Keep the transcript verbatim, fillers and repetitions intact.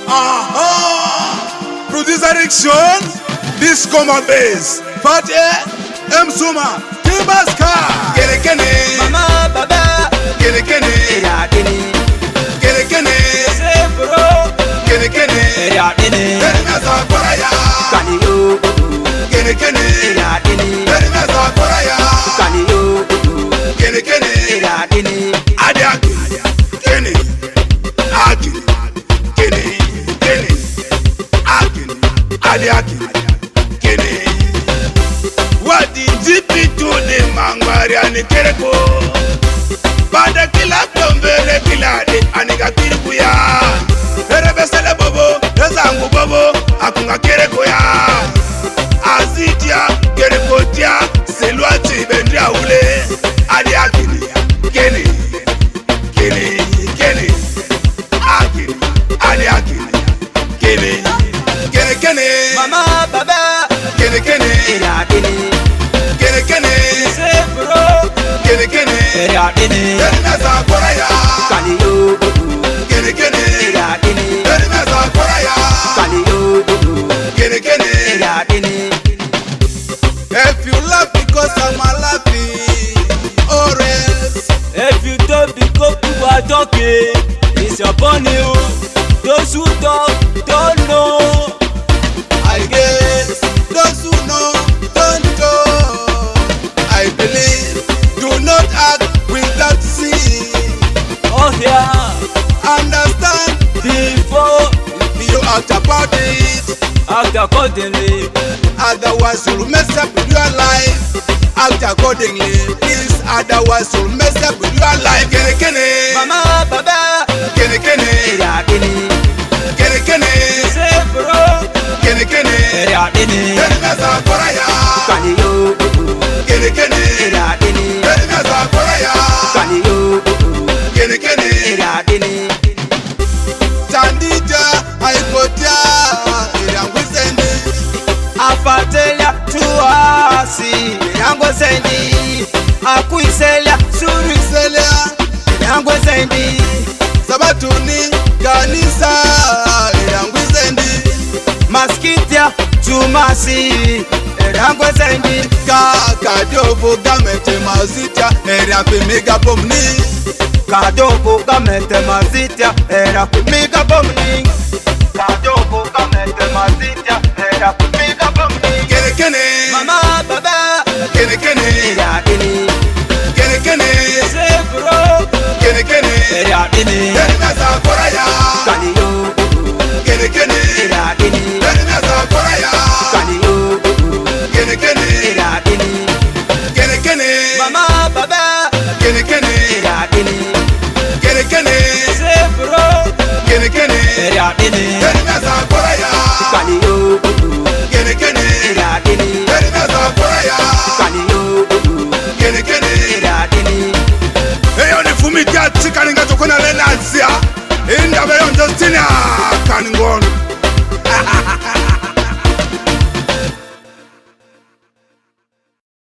Aha! Producer Action, Disco Mabes, Fatih, M Suma, Kibaska, Kene Kene, Mama Baba, Kene Kene, ya dini, Kene Kene, Sebro, Kene Kene, ya dini, Kene Masa Koraya, Kaniyo, Kene Kene, ya dini, Kene Masa Koraya, Kaniyo, Kene Kene, ya dini, Adiaki, Kene, Aki, Kene, Kene, Aki, Adiaki, Kene. What did you do the Mangwari and the Kereko? Pada kila tombele kila de aniga kirikuya. Erebesele bobo, ezangu bobo, akunga Kereko ya. Azidia, Kerekotia, Seluati bendria ule. Adiaki, Kene, Kene, Kene, Aki, Adiaki, Kene, Kene, Kene, Mama Baba, Kene, Kene, ya dini, Kene, Kene, Sebro, Kene, Kene, ya dini, Kene Masa Koraya, Kaniyo, Kene, Kene, ya dini, Kene Masa Koraya, Kaniyo, Kene, Kene. ya dini. If you laugh because I'm laughing, or else If you talk because people are talking, it's your funny. Those who talk don't know. I guess those who know don't know. I believe do not act without seeing. Oh yeah, Understand before you act about it. act accordingly. Otherwise you'll mess up with your life. Act accordingly, please. Otherwise you'll mess up with your life. Kene kene, Mama Baba, kene kene, ya dini, kene kene, Sebro, kene kene. ya dini, Kene Masa Koraya, Kaniyo, kene kene, ya dini, kene Masa Koraya, Kaniyo, kene kene. ya dini. Tandija aikotia irangwisendi. Afatelia tuasi, yango sendi, akuiselia suri Selea yango sendi. sabatuni kanisa irangwisendi. Maskitia tumasi yango sendi. Kadovo gamete mazita era pimiga pomni. Kadogo kamete mazitia era kumiga bomni. Kadogo kamete mazitia era kumiga bomni. Kene kene, Mama Baba, kene kene, ya dini, kene kene, Sebro, kene kene. ya dini, Kene Masa Koraya, Kaniyo, kene kene, ya dini, kene Masa Koraya, Kaniyo, kene kene, ya dini. kene kene, Mama Baba, kene kene.